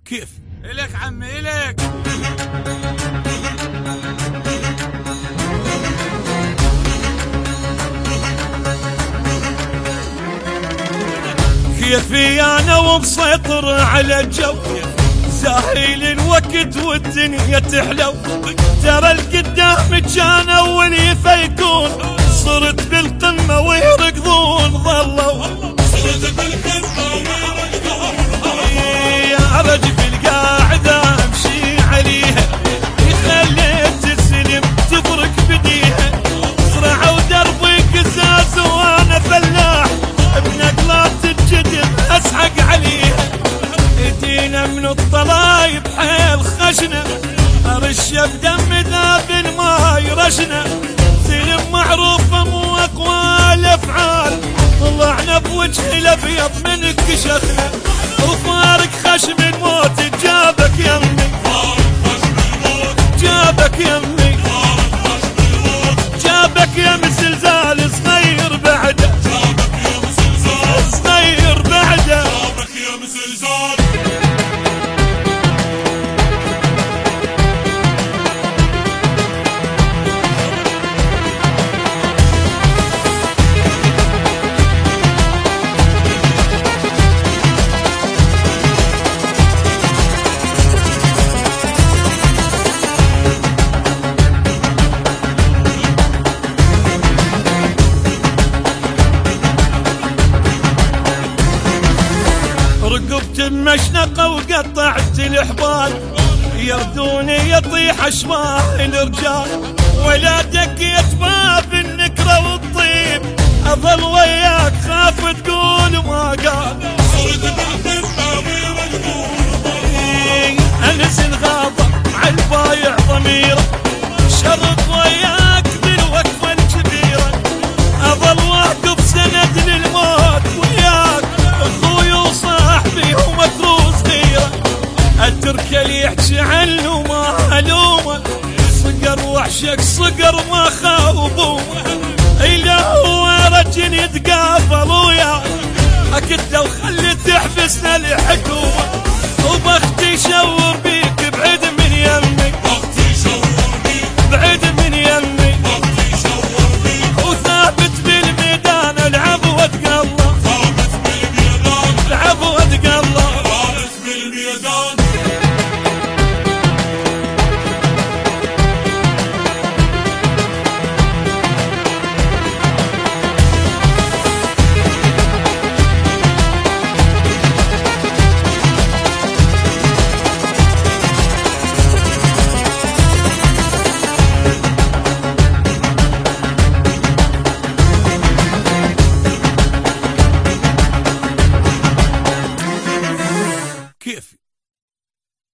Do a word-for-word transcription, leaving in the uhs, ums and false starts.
كيف إلك عمي إلك. كيفي أنا ومسيطر على الجو، زاهيل الوقت والدنيا تحلو، ترى القدام كان أول يفيكون، صرت بالقمة ويركضون ظلوا، صرت بالقمة ويركضون، يا رجل القاعدة امشي عليها، خليت السلم تفرك بديها، زرعوا دربي قزاز وانا فلاح، بنقلات الجدم اسحق عليها، ايدينا من الطلايب حيل خشنة، ارش بدم ذاب الماي رشنا، سلم معروفة مو اقوى الافعال، طلعنا بوجه الابيض من كشخنا، وفارق خشم الموت جابك يمي، جابك يمي، جابك يم زلزال صغير بعده، صغير بعده، جابك يم زلزال. رقبت بمشنقة وقطعت الحبال، يردوني يطيح اشباه الرجال، ولا دقيت باب النكرة والطيب، اظل وياك خاف تقول ما قال، صرت بعد انزل غاضب عالبايع ضميره، شرط وياك بالوقفة الكبيرة، اظل واقف سند للموت وياك، اخوي وصاحبي ومكروز غيره، التركة اللي يحكي عنه ما الومه، صقر وحشك صقر ما خاوبوه، الا هو رجل يتقابل وياك، اكد لو خلي تحبسنا لحق